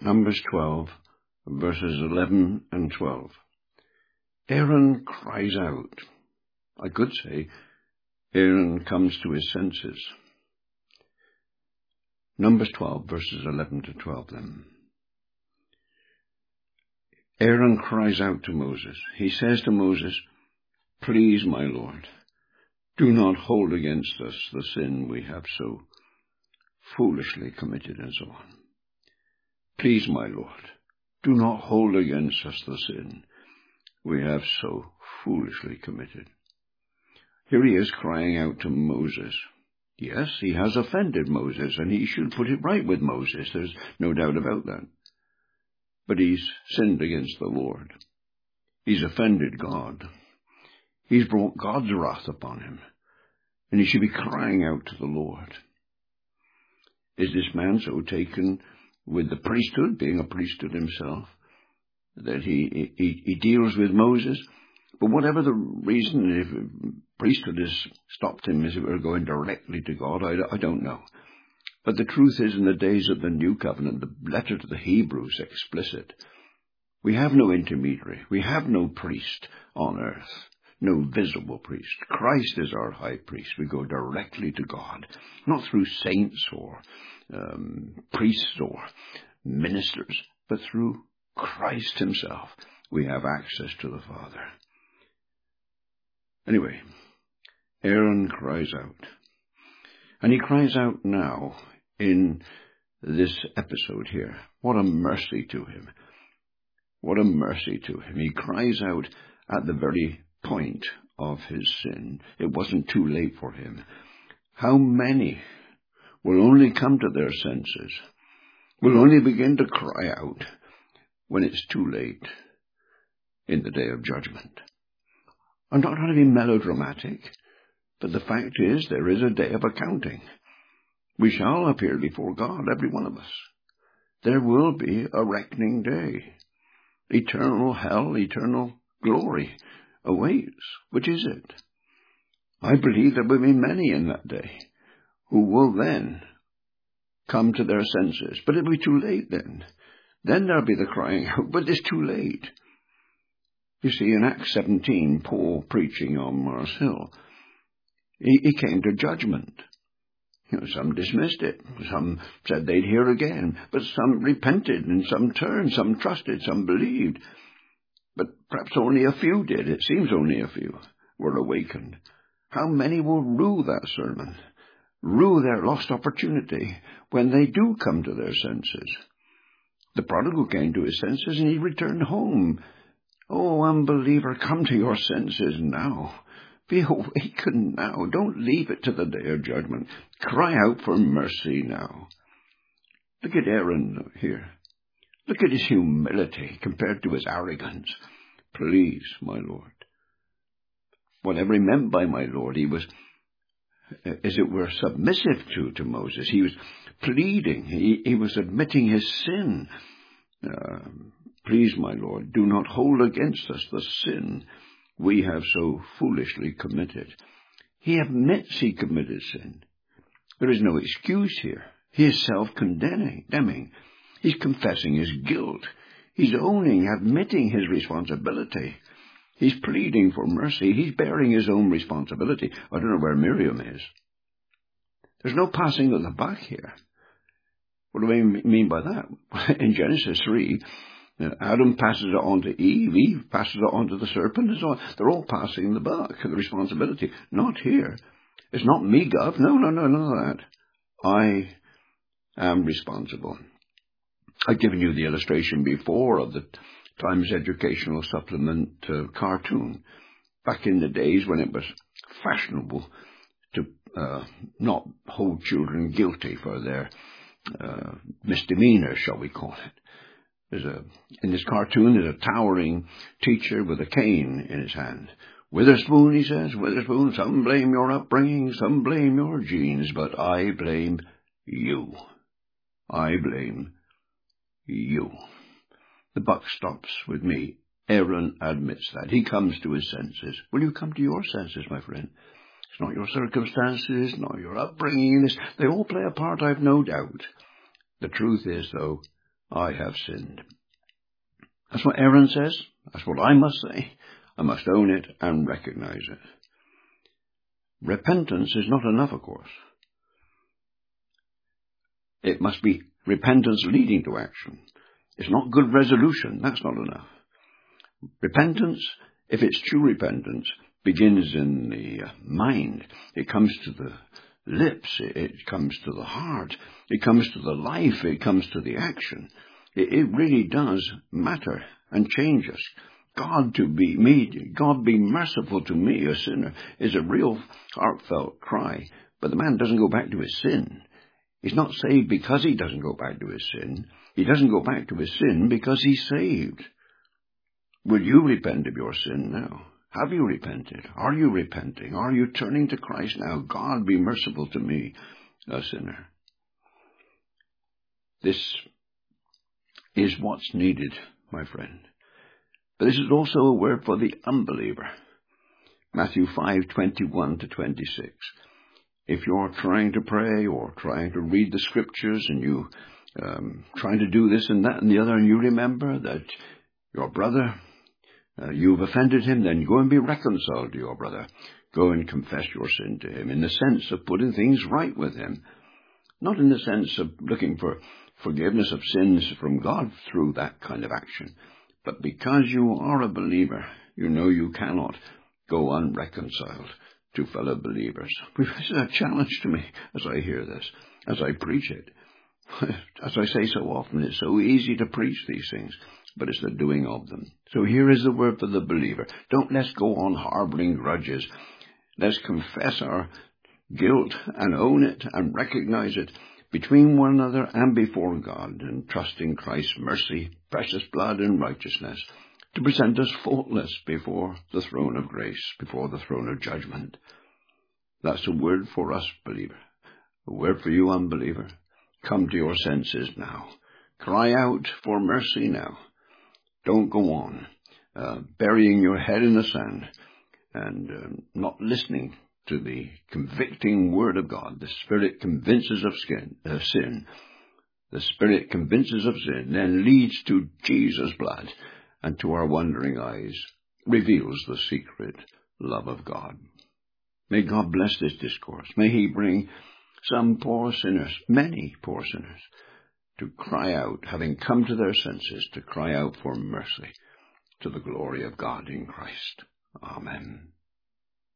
Numbers 12, verses 11 and 12. Aaron cries out. I could say Aaron comes to his senses. Numbers 12, verses 11 to 12 then. Aaron cries out to Moses. He says to Moses, "Please, my Lord, do not hold against us the sin we have so foolishly committed," and so on. Please, my Lord, do not hold against us the sin we have so foolishly committed. Here he is crying out to Moses. Yes, he has offended Moses, and he should put it right with Moses. There's no doubt about that. But he's sinned against the Lord. He's offended God. He's brought God's wrath upon him, and he should be crying out to the Lord. Is this man so taken with the priesthood, being a priesthood himself, that he deals with Moses? But whatever the reason, if priesthood has stopped him, as it were, going directly to God, I don't know. But the truth is, in the days of the New Covenant, the letter to the Hebrews explicit, we have no intermediary. We have no priest on earth, no visible priest. Christ is our high priest. We go directly to God, not through saints or priests or ministers, but through Christ himself. We have access to the Father. Anyway, Aaron cries out. And he cries out now in this episode here. What a mercy to him. What a mercy to him. He cries out at the very point of his sin. It wasn't too late for him. How many will only come to their senses, will only begin to cry out when it's too late in the day of judgment? I'm not trying to be melodramatic, but the fact is there is a day of accounting. We shall appear before God, every one of us. There will be a reckoning day. Eternal hell, eternal glory awaits. Which is it? I believe there will be many in that day who will then come to their senses. But it'll be too late then. Then there'll be the crying out, but it's too late. You see, in Acts 17, Paul preaching on Mars Hill, he came to judgment. Some dismissed it. Some said they'd hear again. But some repented, and some turned, some trusted, some believed. But perhaps only a few did. It seems only a few were awakened. How many will rue that sermon, rue their lost opportunity when they do come to their senses? The prodigal came to his senses and he returned home. Oh, unbeliever, come to your senses now. Be awakened now. Don't leave it to the day of judgment. Cry out for mercy now. Look at Aaron here. Look at his humility compared to his arrogance. Please, my Lord. Whatever he meant by my Lord, he was, as it were, submissive to Moses. He was pleading. He was admitting his sin. Please, my Lord, do not hold against us the sin we have so foolishly committed. He admits he committed sin. There is no excuse here. He is self-condemning. He's confessing his guilt. He's owning, admitting his responsibility. He's pleading for mercy. He's bearing his own responsibility. I don't know where Miriam is. There's no passing of the buck here. What do I mean by that? In Genesis 3, Adam passes it on to Eve. Eve passes it on to the serpent. And so on. They're all passing the buck, the responsibility. Not here. It's not me, Gov. No, none of that. I am responsible. I've given you the illustration before of the Times Educational Supplement cartoon. Back in the days when it was fashionable to not hold children guilty for their misdemeanors, shall we call it. In this cartoon, there's a towering teacher with a cane in his hand. Witherspoon, he says, Witherspoon, some blame your upbringing, some blame your genes, but I blame you. I blame you. The buck stops with me. Aaron admits that. He comes to his senses. Will you come to your senses, my friend? It's not your circumstances, not your upbringing. They all play a part, I've no doubt. The truth is, though, I have sinned. That's what Aaron says. That's what I must say. I must own it and recognize it. Repentance is not enough, of course. It must be repentance leading to action. It's not good resolution. That's not enough. Repentance, if it's true repentance, begins in the mind. It comes to the lips. It comes to the heart. It comes to the life. It comes to the action. It really does matter and change us. God be merciful to me, a sinner, is a real heartfelt cry. But the man doesn't go back to his sin. He's not saved because he doesn't go back to his sin. He doesn't go back to his sin because he's saved. Will you repent of your sin now? Have you repented? Are you repenting? Are you turning to Christ now? God, be merciful to me, a sinner. This is what's needed, my friend. But this is also a word for the unbeliever. Matthew 5:21-26. If you're trying to pray or trying to read the scriptures and you trying to do this and that and the other, and you remember that your brother, you've offended him, then go and be reconciled to your brother. Go and confess your sin to him in the sense of putting things right with him. Not in the sense of looking for forgiveness of sins from God through that kind of action. But because you are a believer, you know you cannot go unreconciled to fellow believers. This is a challenge to me as I hear this, as I preach it. As I say so often, it's so easy to preach these things, but it's the doing of them. So here is the word for the believer. Don't let's go on harboring grudges. Let's confess our guilt and own it and recognize it between one another and before God, and trust in Christ's mercy, precious blood, and righteousness to present us faultless before the throne of grace, before the throne of judgment. That's a word for us, believer. A word for you, unbeliever. Come to your senses now. Cry out for mercy now. Don't go on burying your head in the sand and not listening to the convicting word of God. The Spirit convinces of sin. The Spirit convinces of sin, then leads to Jesus' blood, and to our wondering eyes reveals the secret love of God. May God bless this discourse. May He bring some poor sinners, many poor sinners, to cry out, having come to their senses, to cry out for mercy to the glory of God in Christ. Amen.